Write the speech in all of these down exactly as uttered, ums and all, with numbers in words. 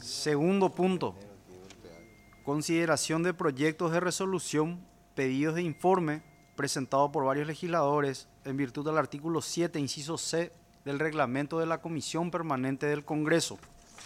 Segundo punto, consideración de proyectos de resolución, pedidos de informe presentados por varios legisladores en virtud del artículo siete, inciso C del reglamento de la Comisión Permanente del Congreso.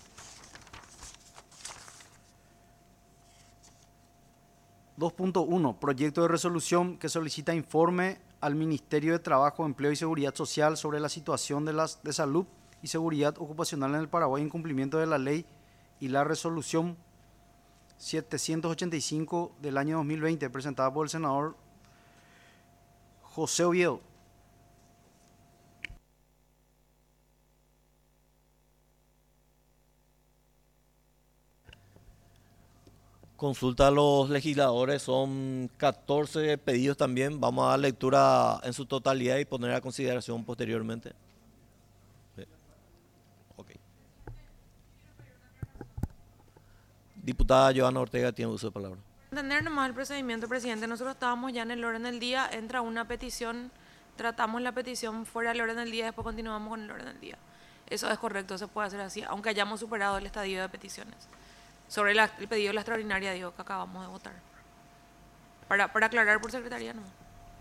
dos punto uno. Proyecto de resolución que solicita informe al Ministerio de Trabajo, Empleo y Seguridad Social sobre la situación de, las, de salud y seguridad ocupacional en el Paraguay en cumplimiento de la ley y la resolución setecientos ochenta y cinco del año dos mil veinte, presentada por el senador José Oviedo. Consulta a los legisladores, son catorce pedidos también. Vamos a dar lectura en su totalidad y poner a consideración posteriormente. Sí. Okay. Diputada Joana Ortega tiene uso de palabra. Entender nomás el procedimiento, presidente. Nosotros estábamos ya en el orden del día, entra una petición, tratamos la petición fuera del orden del día, después continuamos con el orden del día. Eso es correcto, se puede hacer así, aunque hayamos superado el estadio de peticiones. Sobre la, el pedido de la extraordinaria, digo, que acabamos de votar. Para, para aclarar por secretaría nomás.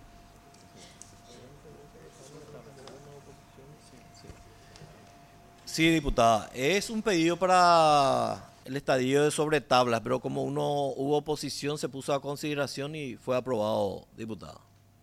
Sí, diputada, es un pedido para el estadio de sobre tablas, pero como uno hubo oposición se puso a consideración y fue aprobado, diputada.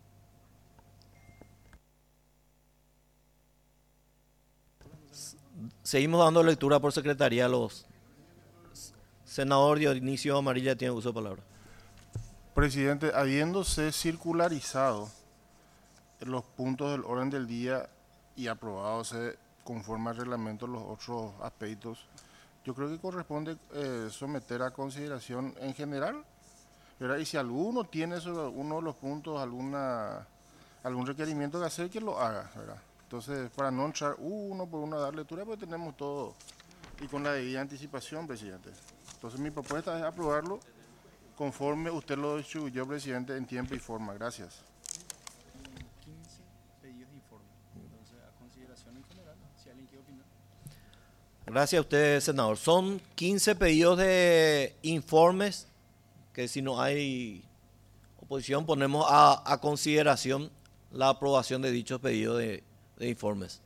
Seguimos dando lectura por secretaría a los... Senador Dionisio Amarilla tiene uso de palabra. Presidente, habiéndose circularizado los puntos del orden del día y aprobadose conforme al reglamento los otros aspectos, yo creo que corresponde eh, someter a consideración en general, ¿verdad? Y si alguno tiene sobre uno de los puntos alguna algún requerimiento que hacer, que lo haga, ¿verdad? Entonces, para no entrar uno por uno a dar lectura, pues tenemos todo y con la debida anticipación, presidente. Entonces, mi propuesta es aprobarlo conforme usted lo distribuyó, presidente, en tiempo y forma. Gracias. quince pedidos de informe. Entonces, a consideración en general, si alguien quiere opinar. Gracias a usted, senador. Son quince pedidos de informes que, si no hay oposición, ponemos a, a consideración la aprobación de dichos pedidos de, de informes.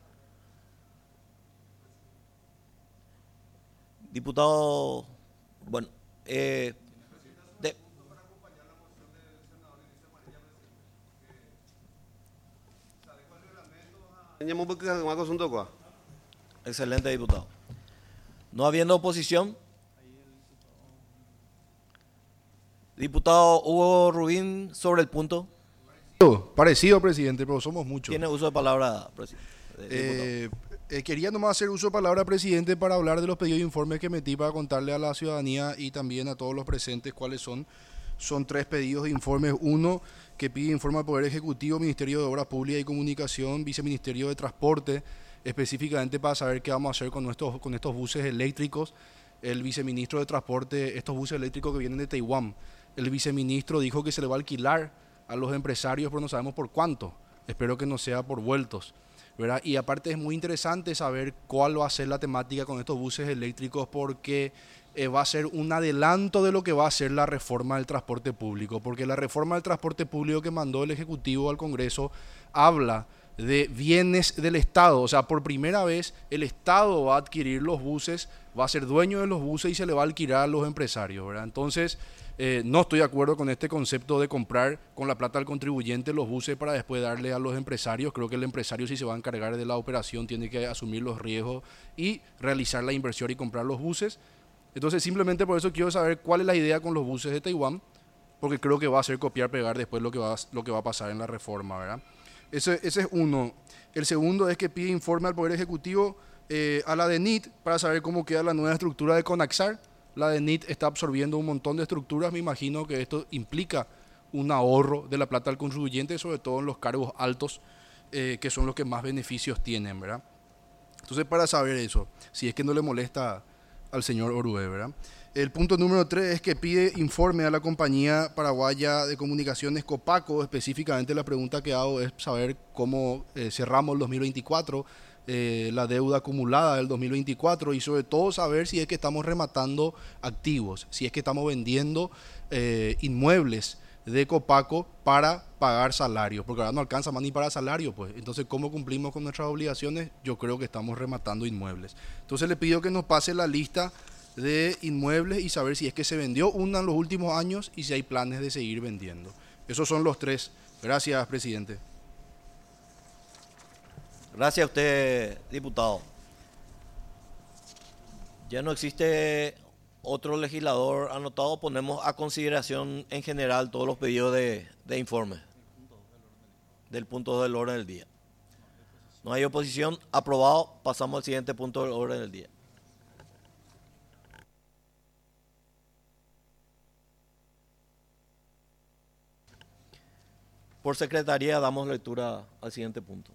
Diputado, bueno, eh, de, excelente, diputado. No habiendo oposición, diputado Hugo Rubín, sobre el punto. Parecido, presidente, pero somos muchos. Tiene uso de palabra, presidente. Eh, eh, quería nomás hacer uso de palabra, presidente, para hablar de los pedidos de informes que metí para contarle a la ciudadanía y también a todos los presentes cuáles son. Son tres pedidos de informes. Uno, que pide informe al Poder Ejecutivo, Ministerio de Obras Públicas y Comunicación, Viceministerio de Transporte, específicamente para saber qué vamos a hacer con, nuestros, con estos buses eléctricos. El viceministro de Transporte, estos buses eléctricos que vienen de Taiwán, el viceministro dijo que se le va a alquilar a los empresarios, pero no sabemos por cuánto. Espero que no sea por vueltos, ¿verdad? Y aparte es muy interesante saber cuál va a ser la temática con estos buses eléctricos, porque eh, va a ser un adelanto de lo que va a ser la reforma del transporte público, porque la reforma del transporte público que mandó el Ejecutivo al Congreso habla de bienes del Estado. O sea, por primera vez el Estado va a adquirir los buses, va a ser dueño de los buses y se le va a alquilar a los empresarios, ¿verdad? Entonces, eh, no estoy de acuerdo con este concepto de comprar con la plata del contribuyente los buses para después darle a los empresarios. Creo que el empresario, si se va a encargar de la operación, tiene que asumir los riesgos y realizar la inversión y comprar los buses. Entonces, simplemente por eso quiero saber cuál es la idea con los buses de Taiwán, porque creo que va a ser copiar-pegar después lo que va, lo que va a pasar en la reforma, ¿verdad? Ese, ese es uno. El segundo es que pide informe al Poder Ejecutivo eh, a la D E N I T para saber cómo queda la nueva estructura de Conaxar. La D E N I T está absorbiendo un montón de estructuras. Me imagino que esto implica un ahorro de la plata al contribuyente, sobre todo en los cargos altos, eh, que son los que más beneficios tienen, ¿verdad? Entonces, para saber eso, si es que no le molesta al señor Orue, ¿verdad? El punto número tres es que pide informe a la compañía paraguaya de comunicaciones Copaco. Específicamente la pregunta que hago es saber cómo eh, cerramos el dos mil veinticuatro, eh, la deuda acumulada del dos mil veinticuatro y sobre todo saber si es que estamos rematando activos, si es que estamos vendiendo eh, inmuebles de Copaco para pagar salarios, porque ahora no alcanza más ni para salarios, pues. Entonces, ¿cómo cumplimos con nuestras obligaciones? Yo creo que estamos rematando inmuebles. Entonces, le pido que nos pase la lista de inmuebles y saber si es que se vendió una en los últimos años y si hay planes de seguir vendiendo. Esos son los tres. Gracias, presidente. Gracias a usted, diputado. Ya no existe otro legislador anotado. Ponemos a consideración en general todos los pedidos de, de informe del punto dos del orden del día. No hay oposición. Aprobado. Pasamos al siguiente punto del orden del día. Por secretaría damos lectura al siguiente punto.